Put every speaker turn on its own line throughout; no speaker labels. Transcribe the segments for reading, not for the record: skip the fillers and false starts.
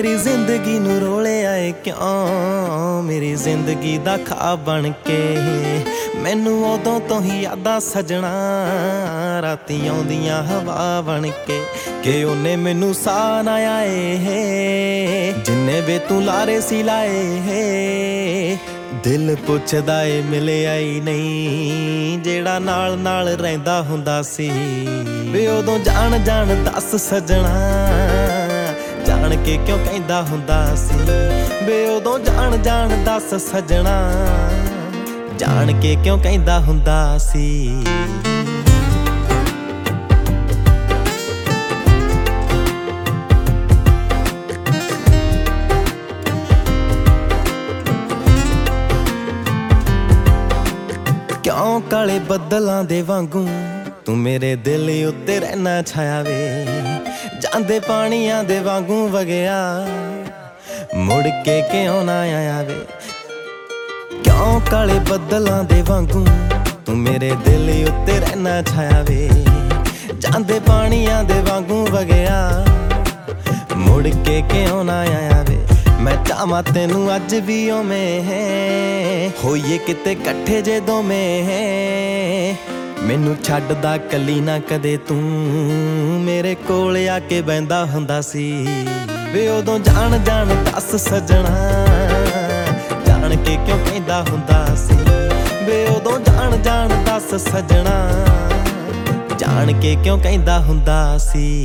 ਮੇਰੀ ਜ਼ਿੰਦਗੀ ਨੂੰ ਰੋਲਿਆ ਏ ਕਿਉਂ, ਮੇਰੀ ਜ਼ਿੰਦਗੀ ਦਾ ਖਾਬ ਬਣ ਕੇ ਮੈਨੂੰ ਉਦੋਂ ਤੋਂ ਹੀ ਯਾਦਾਂ ਸਜਣਾ, ਰਾਤੀ ਆਉਂਦੀਆਂ ਹਵਾ ਬਣ ਕੇ ਕਿ ਉਹਨੇ ਮੈਨੂੰ ਸਾਹ ਨਾ ਆਏ ਜਿੰਨੇ ਵੇ ਤੂੰ ਲਾਰੇ ਸੀ ਲਾਏ। ਦਿਲ ਪੁੱਛਦਾ ਏ ਮਿਲਿਆ ਹੀ ਨਹੀਂ ਜਿਹੜਾ ਨਾਲ ਨਾਲ ਰਹਿੰਦਾ ਹੁੰਦਾ ਸੀ ਵੇ ਉਦੋਂ ਜਾਣ ਜਾਣ ਦੱਸ ਸਜਣਾ, ਜਾਣ ਕੇ ਕਿਉਂ ਕਹਿੰਦਾ ਹੁੰਦਾ ਸੀ ਵੇ ਉਦੋਂ ਜਾਣ ਜਾਣ ਦੱਸ ਸਜਣਾ, ਜਾਣ ਕੇ ਕਿਉਂ ਕਹਿੰਦਾ ਹੁੰਦਾ ਸੀ। ਕਿਉਂ ਕਾਲੇ ਬੱਦਲਾਂ ਦੇ ਵਾਂਗੂ ਤੂੰ ਮੇਰੇ ਦਿਲ ਉੱਤੇ ਰਹਿਣਾ ਛਾਇਆ ਵੇ, ਜਾਂਦੇ ਪਾਣੀਆਂ ਦੇ ਵਾਂਗੂ ਵਗਿਆ ਮੁੜ ਕੇ ਕਿਉਂ ਨਾ ਆਇਆ ਵੇ। ਕਿਉਂ ਕਾਲੇ ਬੱਦਲਾਂ ਦੇ ਵਾਂਗੂ ਤੂੰ ਮੇਰੇ ਦਿਲ ਉੱਤੇ ਰਹਿਣਾ ਛਾਇਆ ਵੇ, ਜਾਂਦੇ ਪਾਣੀਆਂ ਦੇ ਵਾਂਗੂ ਵਗਿਆ ਮੁੜ ਕੇ ਕਿਉਂ ਨਾ ਆਇਆ ਵੇ। ਮੈਂ ਚਾਹਾਂ ਤੈਨੂੰ ਅੱਜ ਵੀ ਉਵੇਂ ਹੋਈਏ ਕਿਤੇ ਇਕੱਠੇ ਜੇ ਦੋਵੇਂ, ਮੈਨੂੰ ਛੱਡਦਾ ਕੱਲੀ ਨਾ ਕਦੇ ਤੂੰ ਮੇਰੇ ਕੋਲ ਆ ਕੇ ਬਹਿੰਦਾ ਹੁੰਦਾ ਸੀ ਵੇ ਉਦੋਂ ਜਾਣ ਜਾਣ ਦੱਸ ਸਜਣਾ, ਜਾਣ ਕੇ ਕਿਉਂ ਕਹਿੰਦਾ ਹੁੰਦਾ ਸੀ ਵੇ ਉਦੋਂ ਜਾਣ ਜਾਣ ਦੱਸ ਸਜਣਾ, ਜਾਣ ਕੇ ਕਿਉਂ ਕਹਿੰਦਾ ਹੁੰਦਾ ਸੀ।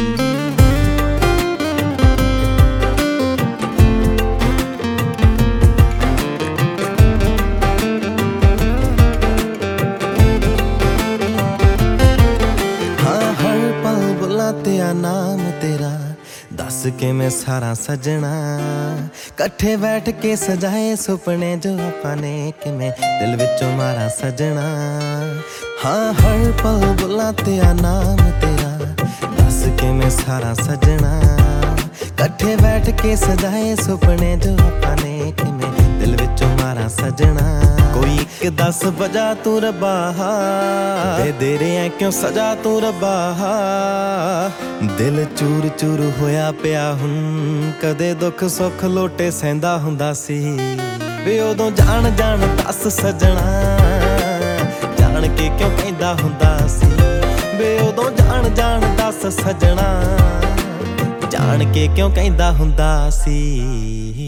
ਤੇਰਾ ਨਾਮ ਤੇਰਾ ਦੱਸ ਕੇ ਮੈਂ ਸਾਰਾ ਸਜਣਾ, ਇਕੱਠੇ ਬੈਠ ਕੇ ਸਜਾਏ ਸੁਪਨੇ ਜੋ ਆਪਾਂ ਨੇ ਕਿਵੇਂ ਦਿਲ ਵਿੱਚੋਂ ਮਾਰਾ ਸਜਣਾ। ਹਾਂ ਹਰ ਪਲ ਬੁਲਾ ਤੇਰਾ ਨਾਮ ਤੇਰਾ ਦੱਸ ਕੇ ਮੈਂ ਸਾਰਾ ਸਜਣਾ, ਇਕੱਠੇ ਬੈਠ ਕੇ ਸਜਾਏ ਸੁਪਨੇ ਜੋ ਆਪਾਂ ਨੇ ਕਿਵੇਂ ਦਿਲ ਵਿੱਚੋਂ ਮਾਰਾ ਸਜਣਾ। ਕੋਈ ਇੱਕ ਦੱਸ ਵਜਾ ਤੂੰ ਰੱਬਾ ਦੇ ਰਿਹਾ ਕਿਉਂ ਸਜਾ ਤੂੰ ਰੱਬਾ, ਦਿਲ ਚੂਰ ਚੂਰ ਹੋਇਆ ਪਿਆ ਹੁਣ ਕਦੇ ਦੁੱਖ ਸੁੱਖ ਲੋਟੇ ਸਹਿੰਦਾ ਹੁੰਦਾ ਸੀ ਵੇ ਉਦੋਂ ਜਾਣ ਜਾਣ ਦੱਸ ਸਜਣਾ, ਜਾਣ ਕੇ ਕਿਉਂ ਕਹਿੰਦਾ ਹੁੰਦਾ ਸੀ ਵੇ ਉਦੋਂ ਜਾਣ ਜਾਣ ਦੱਸ ਸਜਣਾ, ਜਾਣ ਕੇ ਕਿਉਂ ਕਹਿੰਦਾ ਹੁੰਦਾ ਸੀ।